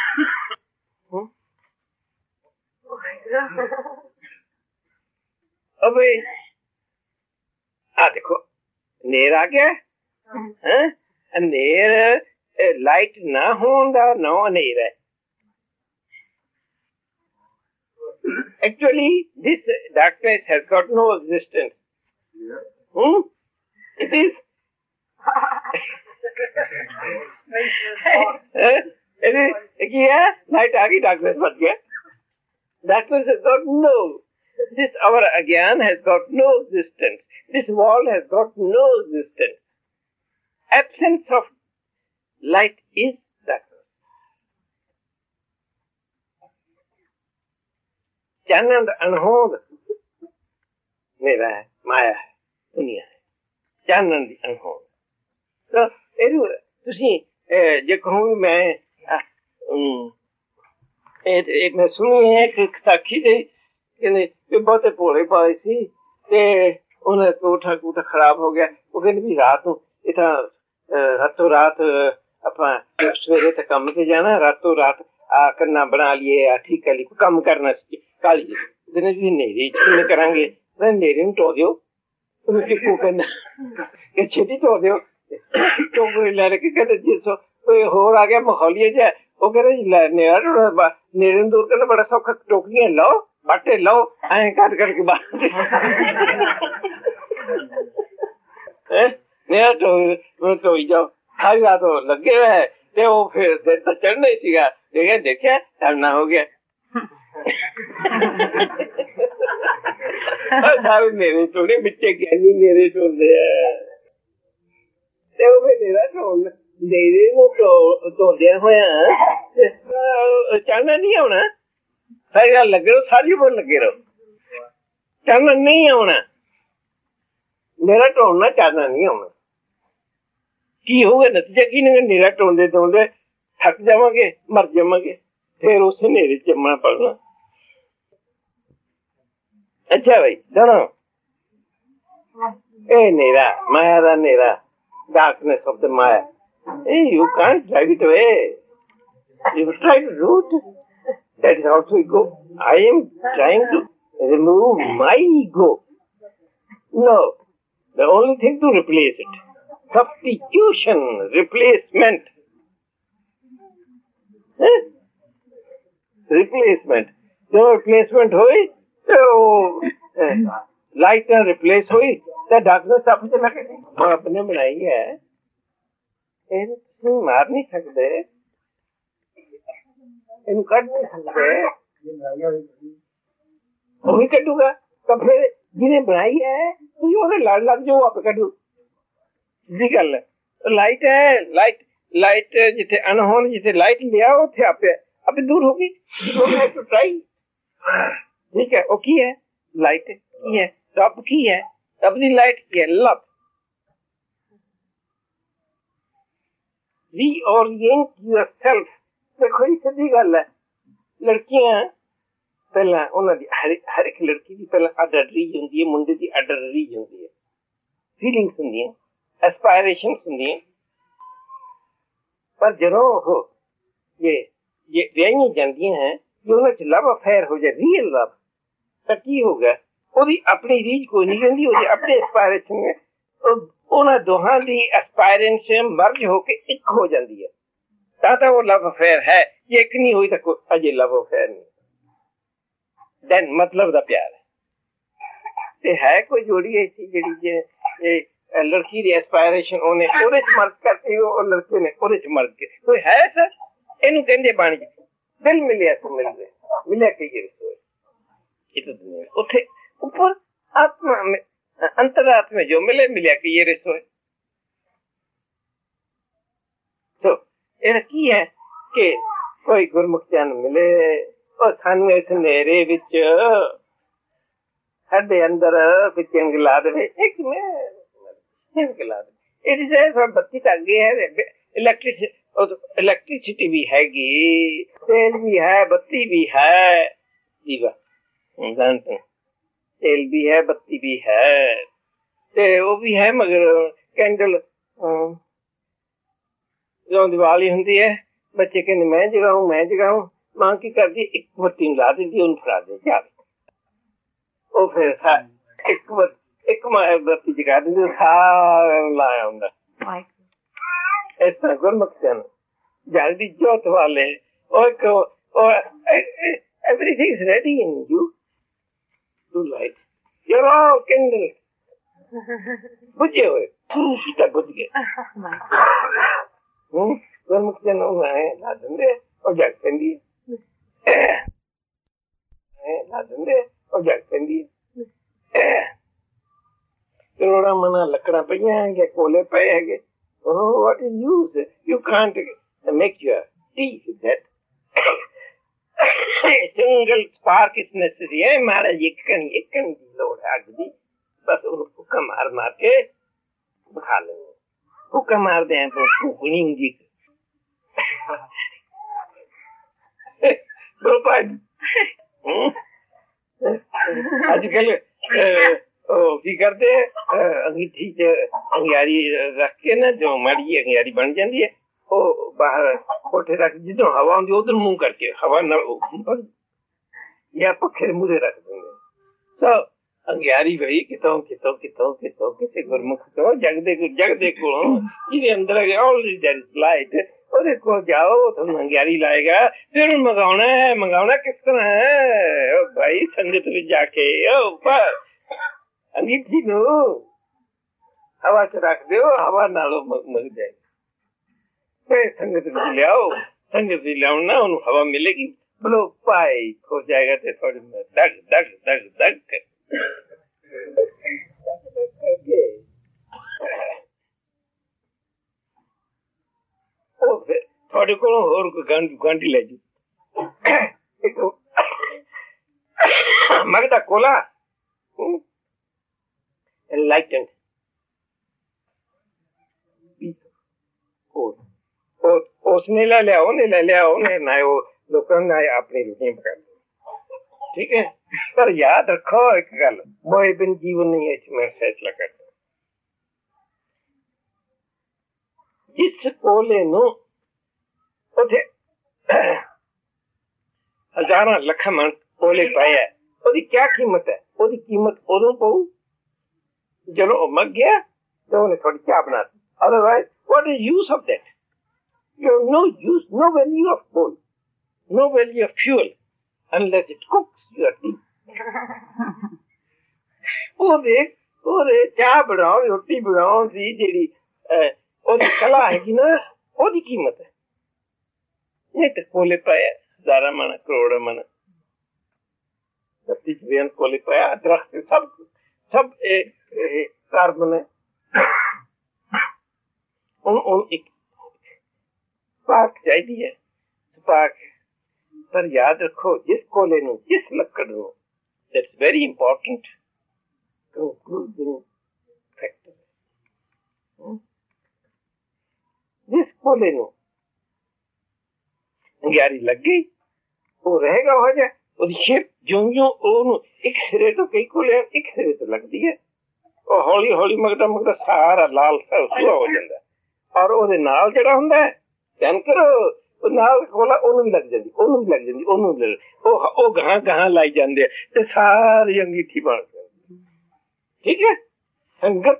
अबे आ देखो नेर आ गया है, नेर ਲਾਈਟ ਨਾ ਹੋਣ ਦਾ ਨਾਂ ਹਨੇਰਾ ਹੈ। Actually, this darkness has got no existence. Yeah. Hmm? It is. it is. Yeah, light आ गई, darkness बच गया. Darkness has got no. This our agyan has got no existence. This wall has got no existence. Absence of light is darkness. Chanan अनहोद मेरा है, माया है, दुनिया है, चानन दी अनहोद। तो ਇਹਨੂੰ ਤੁਸੀਂ ਜੇ ਕਹੋ ਮੈਂ ਇਹ ਇੱਕ ਮੈਂ ਸੁਣੀ ਹੈ ਕਿ ਸਾਖੀ ਦੇ ਕਹਿੰਦੇ ਕਿ ਬਹੁਤੇ ਭੋਲੇ ਪਾਏ ਸੀ ਤੇ ਉਹਨਾਂ ਦਾ ਕੋਠਾ ਕੋਠਾ ਖਰਾਬ ਹੋ ਗਿਆ। ਉਹ ਕਹਿੰਦੇ ਵੀ ਰਾਤ ਨੂੰ ਇਹ ਤਾਂ ਰਾਤੋਂ ਰਾਤ ਆਪਾਂ ਸਵੇਰੇ ਤੱਕ ਕੰਮ ਤੇ ਜਾਣਾ, ਰਾਤੋਂ ਰਾਤ ਆ ਕਰਨਾ ਬਣਾ ਲਈਏ, ਆ ਠੀਕ ਕਰ ਲਈ, ਕੋਈ ਕੰਮ ਕਰਨਾ ਕਾਲੀ ਜੀ ਦਿਨ ਜੀ ਨੇਰੀ ਕਿਵੇਂ ਕਰਾਂਗੇ, ਨੇਰੀ ਨੂੰ ਢੋ ਦਿਓ, ਉਹਨੂੰ ਟਿੱਕੂ ਕਹਿੰਦਾ ਕਿ ਛੇਤੀ ਢੋ ਦਿਓ। ਟੋਕਰੀ ਲੈ ਕੇ ਕਹਿੰਦੇ ਜੀ ਸੋ ਕੋਈ ਹੋਰ ਆ ਗਿਆ ਮਾਹੌਲੀਏ ਜਿਹਾ, ਉਹ ਕਹਿੰਦੇ ਜੀ ਲੈ ਨੇਰਾ ਢੋਣਾ, ਨੇਰੇ ਨੂੰ ਦੂਰ ਕਰਨਾ ਬੜਾ ਸੌਖਾ, ਟੋਕਰੀਆਂ ਲਓ ਬਾਟੇ ਲਓ ਐਂ ਕੱਟ ਕਰਕੇ ਬਾਹਰ ਨੇਰਾ ਢੋ ਢੋਈ ਜਾਓ। ਸਾਰੀ ਰਾਤ ਉਹ ਲੱਗੇ ਹੋਏ ਤੇ ਉਹ ਫਿਰ ਦਿਨ ਤਾਂ ਚੜ੍ਹਨਾ ਹੀ ਸੀਗਾ, ਦੇਖਿਆ ਦੇਖਿਆ ਟਾਈਮ ਹੋ ਗਿਆ। ਸਾਰੇ ਨੇਰੇ ਢੋਣੇ ਵਿੱਚੇ ਗਿਆਨੀ ਨੇਰੇ ਢੋਂਦੇ ਆ ਤੇ ਉਹ ਫਿਰ ਨੇਰਾ ਢੋਣ ਨੇਰੇ ਨੂੰ ਢੋਂਦਿਆਂ ਹੋਇਆ ਚਾਨਣਾ ਨਹੀਂ ਆਉਣਾ। ਸਾਰੀ ਗੱਲ ਲੱਗੇ ਰਹੋ, ਸਾਰੀ ਉਮਰ ਲੱਗੇ ਰਹੋ, ਚਾਨਣਾ ਨਹੀਂ ਆਉਣਾ। ਨੇਰਾ ਢੋਣਾ ਚਾਨਣਾ ਨਹੀਂ ਆਉਣਾ। ਕੀ ਹੋਊਗਾ ਨਤੀਜਾ ਕੀ ਨਿਕਲੇ? ਨੇਰਾ ਢੋਂਦੇ ਢੋਂਦੇ ਥੱਕ ਜਾਵਾਂਗੇ, ਮਰ ਜਾਵਾਂਗੇ, ਫਿਰ ਉਸ ਹਨੇਰੇ ਚ ਜੰਮਣਾ ਪੜਨਾ। ਅੱਛਾ ਬਈ ਸੁਣੋ, ਇਹ ਨੇਰਾ ਮਾਇਆ ਦਾ ਨੇਰਾ, darkness of the Maya. Hey, you can't drive it away. You try to do it. That is also ego. I am trying to remove my ego. No, the only thing to replace it. Substitution, replacement. Eh? Replacement. जो replacement हुई तो light का replace हुई तो darkness अपने लगे अपने बनाई है, ਇਹਨੂੰ ਮਾਰ ਨਹੀਂ ਸਕਦੇ, ਇਹਨੂੰ ਕੱਢ ਨਹੀਂ ਸਕਦੇ, ਉਹੀ ਕੱਢੂਗਾ। ਤਾਂ ਫਿਰ ਜਿਹਨੇ ਬਣਾਈ ਹੈ ਤੁਸੀਂ ਉਹਦੇ ਲੜ ਲੱਗ ਜਾਓ, ਆਪੇ ਕੱਢੂ। ਸਿੱਧੀ ਗੱਲ ਹੈ। ਲਾਈਟ ਹੈ, ਲਾਈਟ ਲਾਈਟ ਜਿੱਥੇ ਅਨਹੋਣ, ਜਿੱਥੇ ਲਾਈਟ ਲਿਆ ਉੱਥੇ ਆਪੇ ਆਪੇ ਦੂਰ ਹੋ ਗਈ। ਟਰਾਈ ਠੀਕ ਹੈ। ਉਹ ਕੀ ਹੈ? ਲਾਈਟ ਕੀ ਹੈ? ਰੱਬ ਕੀ ਹੈ? ਰੱਬ ਦੀ ਲਾਈਟ ਕੀ ਹੈ? ਲਵ। Reorient yourself. ਦੇਖੋ ਇਹ ਸਿੱਧੀ ਗੱਲ ਹੈ। ਲੜਕੀਆਂ ਪਹਿਲਾਂ ਉਹਨਾਂ ਦੀ ਹਰ ਹਰ ਇੱਕ ਲੜਕੀ ਦੀ ਪਹਿਲਾਂ ਅੱਡ ਅੱਡ ਰੀਝ ਹੁੰਦੀ ਹੈ, ਮੁੰਡੇ ਦੀ ਅੱਡ ਅੱਡ ਰੀਝ ਹੁੰਦੀ ਹੈ, ਫੀਲਿੰਗਸ ਹੁੰਦੀਆਂ, ਐਸਪਾਇਰੇਸ਼ਨਸ ਹੁੰਦੀਆਂ। ਪਰ ਜਦੋਂ ਉਹ ਇਹ ਜੇ ਵਿਆਹੀਆਂ ਜਾਂਦੀਆਂ ਹੈ ਕਿ ਉਹਨਾਂ ਚ ਲਵ ਅਫੇਅਰ ਹੋ ਜਾਏ, ਰੀਅਲ ਲਵ, ਤਾਂ ਕੀ ਹੋ ਗਿਆ? ਉਹਦੀ ਆਪਣੀ ਰੀਝ ਕੋਈ ਨਹੀਂ ਰਹਿੰਦੀ, ਉਹਦੀ ਆਪਣੀ ਐਸਪਾਇਰੇਸ਼ਨ ਹੈ। ਉਹਨਾਂ ਦੋਹਾਂ ਦੀ ਐਸਪਾਇਰੇਸ਼ਨ ਮਰਜ ਹੋ ਕੇ ਇੱਕ ਹੋ ਜਾਂਦੀ ਹੈ, ਤਾਂ ਤਾਂ ਉਹ ਲਵ ਅਫੇਅਰ ਹੈ। ਜੇ ਇੱਕ ਨਹੀਂ ਹੋਈ ਤਾਂ ਕੋਈ ਅਜੇ ਲਵ ਅਫੇਅਰ ਨਹੀਂ। ਦੈਨ ਮਤਲਬ ਦਾ ਪਿਆਰ ਹੈ। ਤੇ ਹੈ ਕੋਈ ਜੋੜੀ ਐਸੀ ਜਿਹੜੀ ਜੇ ਲੜਕੀ ਦੀ ਐਸਪਾਇਰੇਸ਼ਨ ਉਹਨੇ ਉਹਦੇ ਚ ਮਰਜ ਕਰਕੇ, ਉਹ ਲੜਕੇ ਨੇ ਉਹਦੇ ਚ ਮਰਜ ਕੇ, ਕੋਈ ਹੈ ਸਰ? ਇਹਨੂੰ ਕਹਿੰਦੇ ਬਾਣੀ ਦਿਲ ਮਿਲਿਆ ਤੋਂ ਮਿਲਦੇ ਮਿਲਿਆ ਕਈ ਰਸੋਏ ਉੱਥੇ ਉੱਪਰ ਆਤਮਾ अंतरात्मा जो मिले मिले कि ये रसोई। तो यह की है कि कोई गुरमुख जन मिले और सानू इस नेरे विच साडे अंदर पिछन गिला दे, एक में गिला दे। इट इज सब बत्ती का आगे है, इलेक्ट्रिसिटी इलेक्ट्रिसिटी भी हैगी, तेल भी है, बत्ती भी है, दीवा जानते हैं, तेल भी है, बत्ती भी है, ते वो भी है, मगर कैंडल जो दिवाली होती है बच्चे कहते मैं जगाऊं मैं जगाऊं, मां की करती एक बत्ती ला देती, उन फड़ा दे क्या वो फिर एक एक बत्ती जगा देती, सारा लाया होंगे। ऐसा गुरमुख जन जल्दी जोत वाले और को और everything is ready in you to light. You're all kindled. बुझे हुए तक बुझ गए। हम्म गुरमुख जन है ना धंधे और जग पेंदी है ना धंधे और जग पेंदी करोड़ा मना लकड़ा पईया है कोले पे है oh what is use you can't make your tea with that single spark is necessary है मारा एकन एकन की लोड है आगे बस उनको फूका मार मार के खा लेंगे फूका मार दे तो फूकनी जी आजकल की करते अंगीठी अंगियारी रख के ना जो मड़ी अंगियारी बन जाती है वो बाहर कोठे रख जिधर हवा होती उधर मुंह करके हवा न या पखे मुझे रख देंगे तो अंगियारी भाई कितों कितों कितों कितों किसे गुरमुख तो जग दे जग देखो जिधे अंदर ऑलरेडी देयर इज लाइट और देखो जाओ तुम अंगियारी लाएगा फिर मंगाना है मंगाना किस तरह है ओ भाई संगत में जाके ओ पर अंगीठी नो हवा से रख दो हवा नालो मग जाएगी फिर संगत में ले आओ संगत में ले आओ ना उन हवा मिलेगी बोलो पाई हो जाएगा तो थोड़ी में दग दग दग दग कर थोड़े को और घंटी ले जी मगदा कोला enlightened और उसने ले लिया उन्हें ले लिया उन्हें ना वो लोगों ने अपनी रूटीन पकड़ ठीक है पर याद रखो एक गल मोए बिन जीवन नहीं है इसमें फैसला करता जिस कोले नु उठे हजारा लख मन कोले पाया ओदी क्या कीमत है ओदी कीमत ओदों पाऊ चलो मग गया तो उन्हें थोड़ी क्या बना otherwise what is use of that you have no use no value of coal no value of fuel unless it cooks your tea ਉਹ ਦੇਖ ਉਹਦੇ ਚਾਹ ਬਣਾਉ ਰੋਟੀ ਬਣਾਉ ਦੀ ਜਿਹੜੀ ਉਹਦੀ ਕਲਾ ਹੈਗੀ ਨਾ ਉਹਦੀ ਕੀਮਤ ਹੈ ਇਹ ਤੇ ਕੋਲੇ ਪਾਇਆ ਹਜ਼ਾਰਾਂ ਮਨ ਕਰੋੜਾਂ ਮਨ ਧਰਤੀ ਚ ਕੋਲੇ ਪਾਇਆ ਦਰਖਤ ਸਭ ਸਭ ਇਹ कार्बन है उन उन एक स्पार्क चाहिए है स्पार्क पर याद रखो जिस कोले नो जिस लकड़ नो that's very important concluding factor जिस कोले नो अंगियारी लग गई वो रहेगा हो जाए और शेप जो जो एक सिरे तो कई कोले एक सिरे तो लगती है ਉਹ ਹੌਲੀ ਹੌਲੀ ਮਗਦਾ ਮਗਦਾ ਸਾਰਾ ਲਾਲ ਸੁਆ ਹੋ ਜਾਂਦਾ ਔਰ ਉਹਦੇ ਨਾਲ ਜਿਹੜਾ ਹੁੰਦਾ ਹੈ ਧਿਆਨ ਕਰੋ ਉਹ ਨਾਲ ਕੋਲਾ ਉਹਨੂੰ ਵੀ ਲੱਗ ਜਾਂਦੀ ਉਹਨੂੰ ਵੀ ਲੱਗ ਜਾਂਦੀ ਉਹਨੂੰ ਉਹ ਉਹ ਗਾਂ ਗਾਂ ਲਾਈ ਜਾਂਦੇ ਤੇ ਸਾਰੀ ਅੰਗੀਠੀ ਬਣ ਜਾਂਦੀ ਠੀਕ ਹੈ ਸੰਗਤ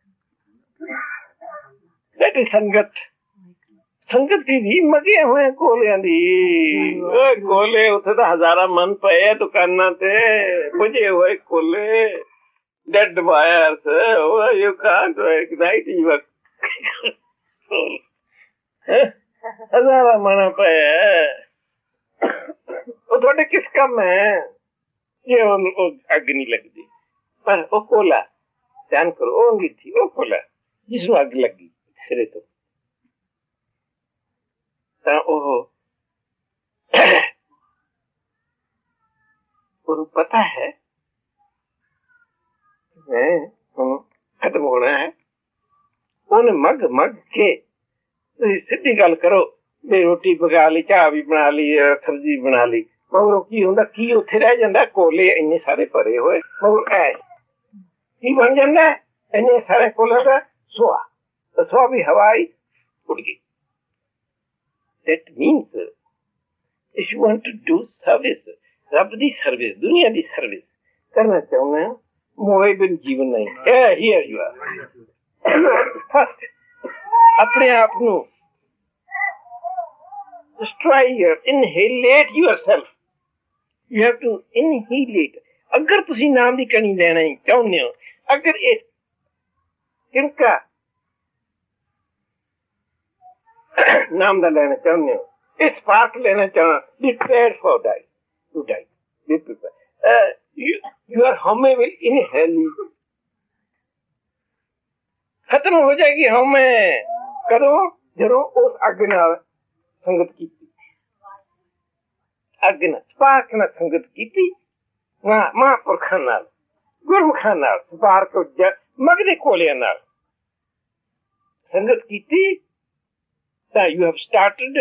ਦੈਟ ਇਜ਼ ਸੰਗਤ ਸੰਗਤ ਦੀ ਵੀ ਮਗੇ ਹੋਏ ਕੋਲਿਆਂ ਦੀ ਓਏ ਕੋਲੇ ਉੱਥੇ ਤਾਂ ਹਜ਼ਾਰਾਂ ਮਨ ਪਏ ਦੁਕਾਨਾਂ ਤੇ ਪੁੱਜੇ ਹੋਏ ਕੋਲੇ dead wires, oh, you can't ignite your हजारा मना पे वो थोड़े किस काम है ये आग नहीं लगती पर वो कोला ध्यान करो वो अंगीठी वो कोला जिसमें आग लगी सिरे तो ओ पता है खत्म होना है उन्हें मग मग के सीधी गल करो भी रोटी पका ली चाह भी बना ली सब्जी बना ली मगर की होंदा की उत्थे रह जांदा कोले इन्ने सारे भरे होए मगर ऐ की बन जांदा इन्ने सारे कोले दा सुआ तो सुआ भी हवा आई उड़ गई that means if you want to do service रब दी सर्विस दुनिया दी सर्विस करना चाहूंगा मोए बिन जीवन नहीं here you are first अपने आप नू destroy your inhalate yourself. You have to inhalate. अगर तुसी नाम दी कणी लेना ही चाहुंदे हो, अगर इस तिनका नाम दा लेना चाहुंदे हो, इस स्पार्क लेना चाहना, be prepared for die. To die. Be prepared. Uh, you, your home will inhale. खत्म हो जाएगी हमें करो जरो उस अग नाल संगत की अग नाल स्पार्क नाल संगत की मां महापुरखां नाल गुरमुखां नाल स्पार्क मगदे कोलियां नाल संगत की that you have started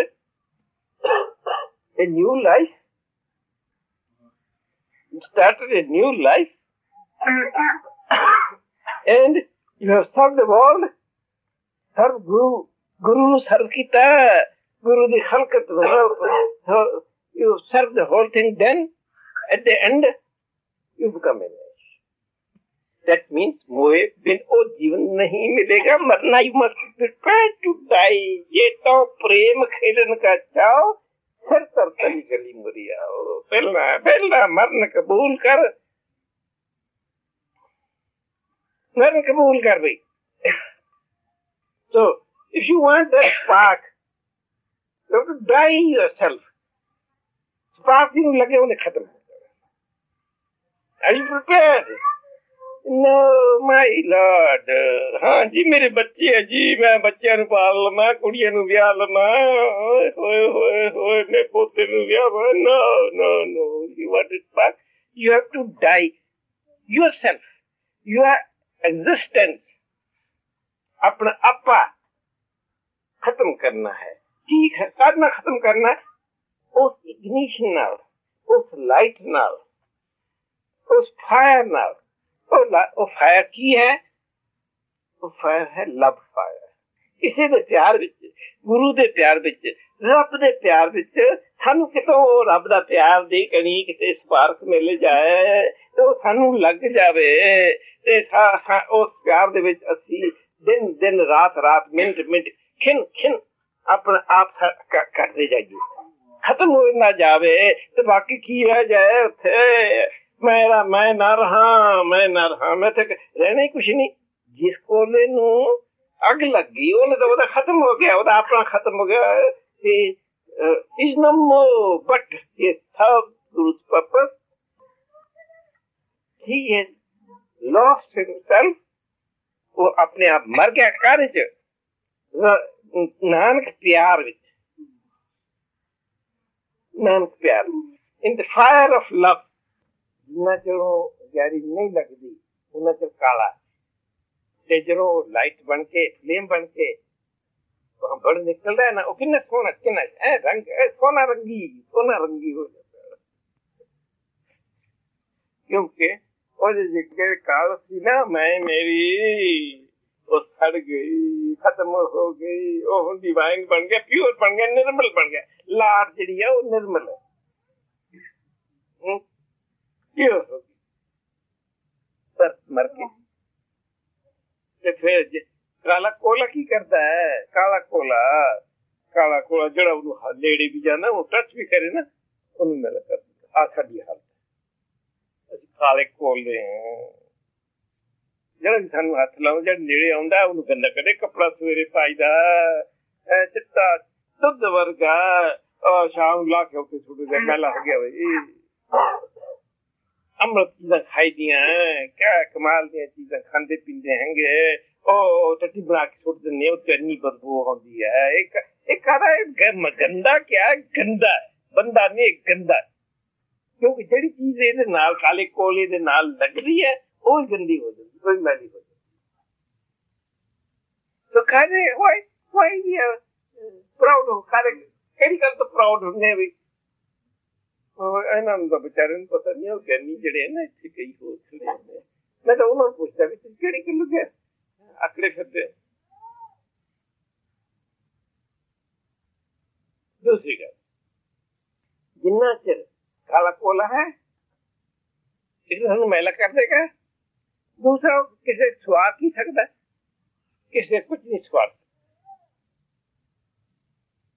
a new life. You started a new life and you have served the world. Serve Guru. Guru serve kita. Guru the khalqat. So you serve the whole thing. Then at the end you become a nice. That means मोए बिन ओ जीवन नहीं मिलेगा, मरना you must prepare to die. ये तो प्रेम खेलन का चाव सर तर तली गली मुरिया हो, पहला पहला मरन कबूल कर, मरन कबूल कर भाई. So if you want that spark, you have to die yourself. Spark जिन्हें लगे उन्हें खत्म हो जाएगा. Are you prepared? No, my lord. हाँ जी मेरे बच्चे है जी, मैं बच्चों ਨੂੰ ਪਾਲ ਲਵਾਂ, ਕੁੜੀਆਂ ਨੂੰ ਵਿਆਹ ਲਵਾਂ, ਹੋਏ ਹੋਏ ਹੋਏ ਹੋਏ ਮੈਂ ਪੋਤੇ ਨੂੰ ਵਿਆਹ ਲਵਾਂ. No, no, no. You want it back? You have to die yourself. Your existence. अपना अपा खत्म करना है. ठीक है, करना खत्म करना है. उस इग्निशन नाल, उस लाइट नाल, उस फायर नाल. वो फायर की है, वो फायर है लव फायर. इसे दे प्यार विच, गुरु दे प्यार विच, रब दे प्यार विच सानू कितों रब दा प्यार दी कणी किते स्पार्क मिल जाए तो सानू लग जावे ते उस प्यार दे विच असी दिन दिन रात रात मिनट मिनट खिन खिन अपने आप करते जाइए. खत्म हो ना जावे तो बाकी की रह जाए उत्थे. मेरा मैं ना रहा, मैं ना रहा, मैं तो रहना ही कुछ नहीं. जिस कोले नू अग लग गई उन्हें तो वो खत्म हो गया, वो अपना खत्म हो गया. इज नो मोर बट ये सर्व गुरु's purpose. He has lost himself. वो अपने आप मर गया कार्य च नानक प्यार विच, नानक प्यार in the fire of love. जिन्ना चलो गहरी नहीं लगती उन्ना चल काला ते जरो लाइट बन के फ्लेम बन के वहां बड़ निकल रहा है ना, वो कितना सोना कितना है रंग है, सोना रंगी सोना रंगी हो जाता है. क्योंकि वो जो जगह काल थी ना, मैं मेरी वो सड़ गई, खत्म हो गई. वो डिवाइन बन गया, प्योर बन गया, निर्मल बन गया. लाट जड़ी है वो निर्मल है, प्योर हो गई. पर मर के फिर काला कोला की करता है. काला कोला काला कोला जड़ा उन्होंने लेड़ी भी जाना, वो टच भी करे ना, उन्होंने मेरा कर दिया. आ साड़ी हालत काले कोले जरा भी सानू हथ लाओ, जरा नेड़े आउंदा उन्होंने गंदा करे. कपड़ा सवेरे पाईदा चिट्टा दुध वर्गा, शाम ला के उसे छुट गया, मैला हो गया भाई. अमृत चीजा खाई दिया, क्या कमाल दी चीजा खाते पीते हैंगे. ओ टट्टी बना के छोड़ देने, इतनी बदबू आती है. एक एक गंदा क्या गंदा है, बंदा नहीं गंदा. क्योंकि जड़ी चीज ये नाल काले कोले दे नाल लग रही है वो गंदी हो जाती, कोई मैली हो जाती. तो खाने वाई वाई प्राउड हो, खाने केड़ी गल तो प्राउड होने भी. ਇਹਨਾਂ ਨੂੰ ਤਾਂ ਵਿਚਾਰੇ ਨੂੰ ਪਤਾ ਨਹੀਂ, ਉਹ ਗੈਨੀ ਜਿਹੜੇ ਨਾ ਇੱਥੇ ਕਈ ਹੋ ਖੜੇ ਨੇ. ਮੈਂ ਤਾਂ ਉਹਨਾਂ ਨੂੰ ਪੁੱਛਦਾ ਵੀ ਤੁਸੀਂ ਕਿਹੜੀ ਕਿਲੋ ਗਏ ਆਕੜੇ ਫਿਰਦੇ. दूसरी गल, जिन्ना चिर काला कोला है इसे सानू मैला कर देगा. दूसरा किसी स्वाद नहीं सकता, किसी कुछ नहीं स्वाद.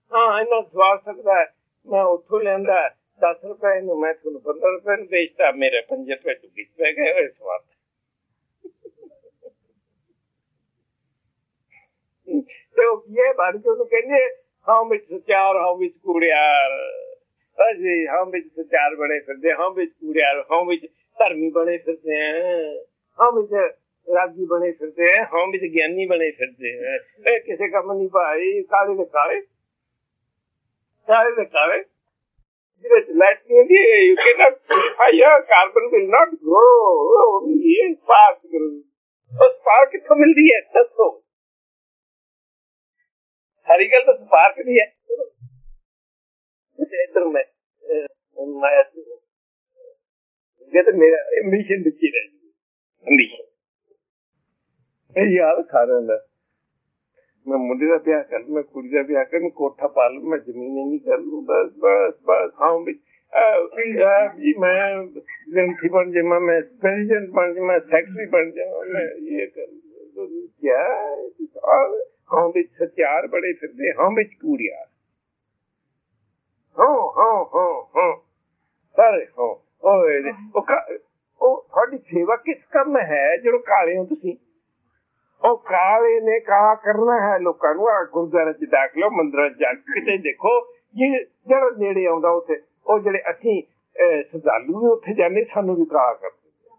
हाँ इन्ना सवाल सकता है, मैं उतो लिया दस रुपए नूं मैं तुहानूं पंद्रह रुपए नूं बेचता, मेरे पंजे रुपए चुकी पै गए हुए सवाल। तो ये बन के उन्होंने कहने हम विच सचार हम विच कूड़ियार, अजी हम विच सचार बने फिरदे, हम विच कूड़ियार, हम विच धर्मी बने फिरते हैं, हम विच रागी बने फिरते हैं, हम विच ज्ञानी बने फिरते हैं। ए किसी काम नहीं भाई, काले दे काले काले दे काले Let me you cannot higher carbon will not grow, ये spark और spark कितों मिलती है दसो, हरी गल तो spark नहीं है। इधर मैं मैं ये तो मेरा ambition दिखी रही ambition ये यार खाना ना मैं मुंडे का ब्याह कर लूं, मैं कुड़ी का ब्याह कर लूं, कोठा पा लूं, मैं जमीन नहीं कर लूं, बस बस बस हाँ भी जी मैं ग्रंथी बन जाऊँ, मैं प्रेसिडेंट बन जाऊँ, मैं सेक्रेटरी बन जाऊँ, मैं ये कर लूं, क्या हाँ भी सचार बड़े फिरदे, हाँ भी कूड़ियार, हाँ हाँ हाँ हाँ सारे हाँ ओए ओ का ओ थोड़ी सेवा किस काम में है जो काले हो तुसी ਉਹ ਕਾਲੇ ਨੇ ਕਾਲਾ ਕਰਨਾ ਹੈ ਲੋਕਾਂ ਨੂੰ। ਆ ਗੁਰਦੁਆਰੇ ਚ ਦਾਖਲ ਹੋ, ਮੰਦਿਰਾਂ ਚ ਕਿਤੇ ਦੇਖੋ ਇਹ ਜਿਹੜਾ ਨੇੜੇ ਆਉਂਦਾ ਉੱਥੇ ਉਹ ਜਿਹੜੇ ਅਸੀਂ ਸ਼ਰਧਾਲੂ ਨੇ ਉੱਥੇ ਜਾਂਦੇ ਸਾਨੂੰ ਵੀ ਕਾਲਾ ਕਰ ਦਿੰਦੇ।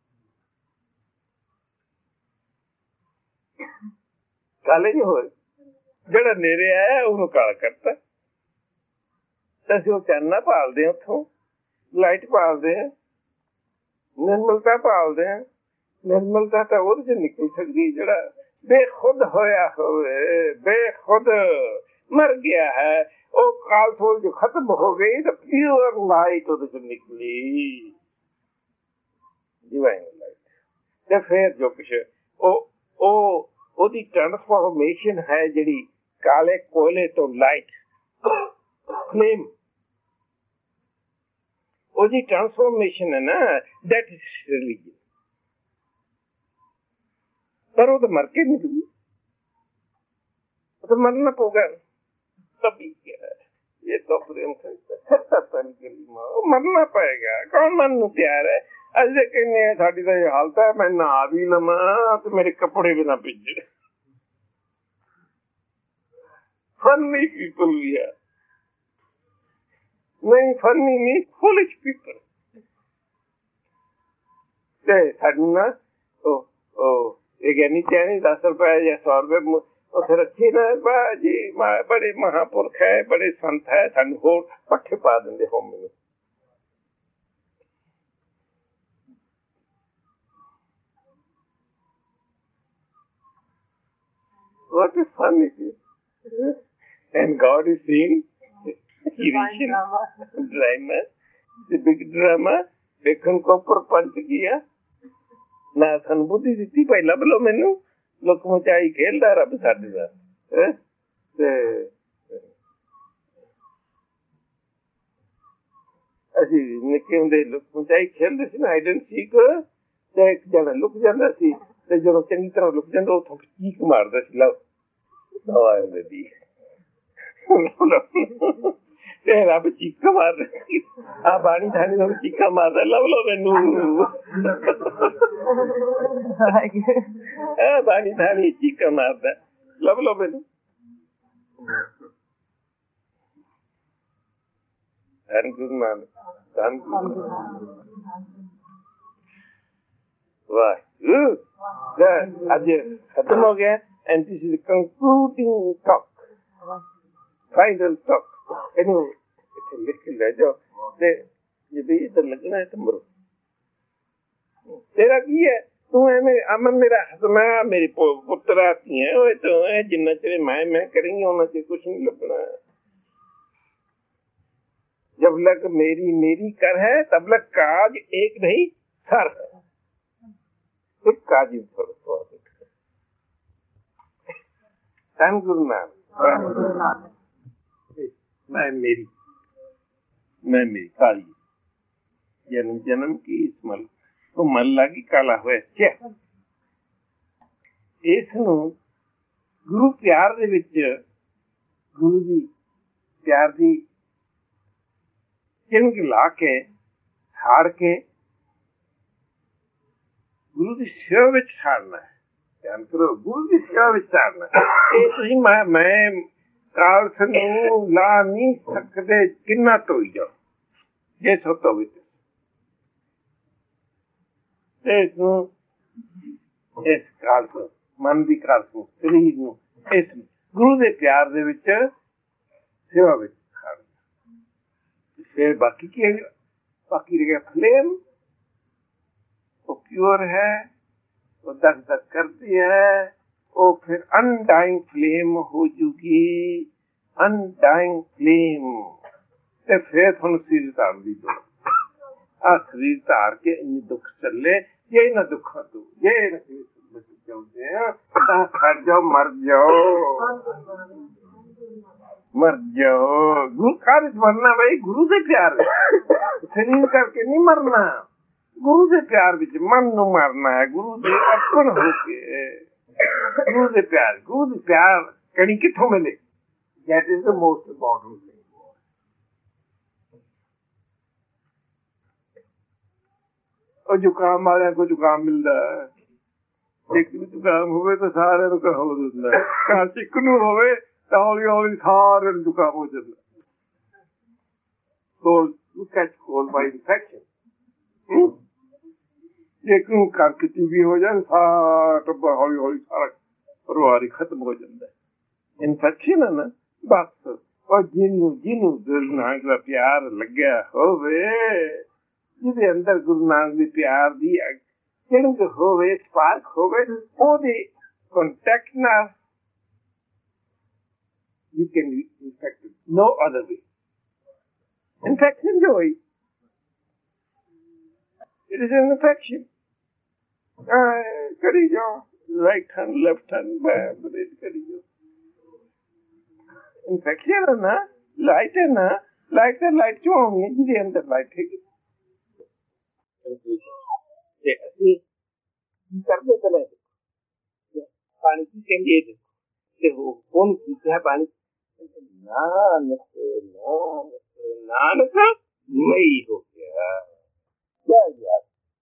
ਕਾਲੇ ਨਹੀਂ ਹੋਏ, ਜਿਹੜਾ ਨੇੜੇ ਆਇਆ ਉਹਨੂੰ ਕਾਲਾ ਕਰਤਾ। ਅਸੀਂ ਉਹ ਚਾਨਣਾ ਭਾਲਦੇ ਹਾਂ, ਉੱਥੋਂ ਲਾਈਟ ਭਾਲਦੇ ਹਾਂ, ਨਿਰਮਲਤਾ ਭਾਲਦੇ ਹਾਂ। निर्मलता तो वो निकल सकती जरा बेखुद होया होवे, बेखुद मर गया है, वो काल थोल जो खत्म हो गई तो प्योर लाइट वो निकली, डिवाइन लाइट। ते फिर जो कुछ ओ ओ ओदी ट्रांसफॉर्मेशन है जिहड़ी काले कोयले तो लाइट फ्लेम, ओदी ट्रांसफॉर्मेशन है ना, दैट इज रिलीजन। पर वो तो मर के निकली, तो मरना होगा तभी क्या है ये तो प्रेम से मरना पड़ेगा। कौन मरने तैयार है? अजे कहने साड़ी तो ये हालत है, मैं नहा भी लवा तो मेरे कपड़े भी ना भीजे। फनी पीपल भी है, नहीं फनी नहीं, फुलिश पीपल। साड़ी ना ओ ओ एक नहीं चाहिए दस रुपए या सौ रुपए उसे रखी ना जी, बड़े महापुरख है, बड़े संत है, सन होर पट्ठे पा देंगे हो मैंने। What is funny? And God is seeing drama, drama, the big drama, देखन को प्रपंच किया ना सन बुद्धि दी भाई लब लो मैनू लोक मचाई खेलदा रब साडे दा ते असी निक्के हुंदे लोक मचाई खेलदे सी ना हाइड एंड सीक ते एक जना लुक जांदा सी ते जदों चंगी तरह लुक जांदा उथों चीक मारदा सी लव दवा दी रब चीका मार आ बाणी थानी में चीका मारदा लव लो मैनू बाणी थानी चीका मारदा लव लो मैनू। धन गुरु नानक, धन गुरु वाह। आज खत्म हो गया and this is concluding talk, final talk. ਇਹਨੂੰ ਇੱਥੇ ਲਿਖ ਕੇ ਲੈ ਜਾਓ ਤੇ ਜੇ ਵੀ ਇੱਧਰ ਲੱਗਣਾ ਹੈ ਤਾਂ ਮਰੋ। ਤੇਰਾ ਕੀ ਹੈ ਤੂੰ ਐਵੇਂ ਅਮਨ ਮੇਰਾ ਹਸਨਾ ਮੇਰੀ ਪੁੱਤਰਾ ਧੀਆਂ ਹੋਏ ਤਾਂ ਜਿੰਨਾ ਚਿਰ ਮੈਂ ਮੈਂ ਕरेंगे ਉਹਨਾਂ ਚ ਕੁਛ ਨਹੀਂ ਲੱਭਣਾ। जब लग मेरी मेरी कर है तब लग काज एक नहीं सर है, फिर काज धन गुरु नानक। मैं मेरी मैं मेरी काली जन्म जन्म की इस मल तो मल लागी काला हुआ क्या इस गुरु प्यार दे विच गुरु दी प्यार दी चिंग ला के हार के गुरु की सेवा विच हारना है। ध्यान करो, गुरु की सेवा विच हारना है। ये तुसीं मैं मैं कालस नूं ला नहीं सकते, किन्ना धोई जाओ जे सुत होवे ते इस कालस मन की कालस नूं शरीर नूं इस गुरु के प्यार दे विच सेवा विच हारना। फिर बाकी की है, बाकी रह गया फ्लेम, वो प्योर है, वो दक दक करती है, वो फिर अनडाइंग फ्लेम हो चुकी, अनडाइंग फ्लेम। ते फिर थोड़ा शरीर धार दी दो, आ शरीर धार के इन दुख चले, ये ना दुखा दो, ये ना खड़ जाओ, मर जाओ, मर जाओ। गुरु कार्य मरना भाई, गुरु से प्यार शरीर करके नहीं मरना, गुरु से प्यार विच मन नूं मारना है। गुरु से अर्पण होके, गुरु से प्यार, गुरु से प्यार कहीं किथों मिले, that is the most important thing. और जुकाम वाले को जुकाम मिलता है, एक जुकाम होवे तो सारे नूं हो जाता है, कहां चिकनू होवे तो हौली हौली सारे नूं जुकाम हो जाता है। Cold, you catch cold by infection. Hmm? एक नूं करके टीबी हो जाए, सारा टब्बा हौली हौली सारा परिवार ही खत्म हो जाता है। इन्फेक्शन है ना, बस। और जिन्नू जिन्नू गुरु नानक का प्यार लग्या होवे, जिहदे अंदर गुरु नानक दे प्यार दी चिंग होवे, स्पार्क होवे, ओदे कांटेक्ट नाल you can be infected, no other way. Infection जो है, it is an infection. करी जाओ, right hand, left hand, ब्रेड करी जाओ। Infection है ना, लाइट है ना, लाइट है, लाइट क्यों होनी है? जिसके अंदर लाइट है। ते असी करते चले, पानी की केंगे ते हो कौन पीते हैं पानी? नानक नानक नानक नहीं हो गया, क्या यार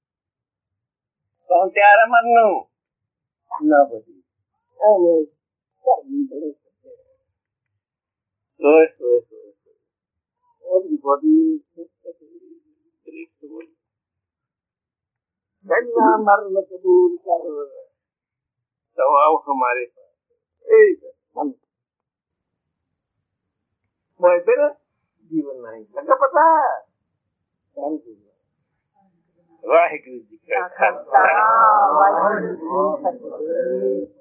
कौन प्यारा मरनो ना बदी अरे करनी बड़े सोए सोए सोए एवरीबॉडी गन्ना मरने कबूल कर तो आओ हमारे पास एक हम मोए फिर जीवन नहीं लगा पता है। वाहिगुरु जी का खालसा, वाहिगुरु जी की फतेह।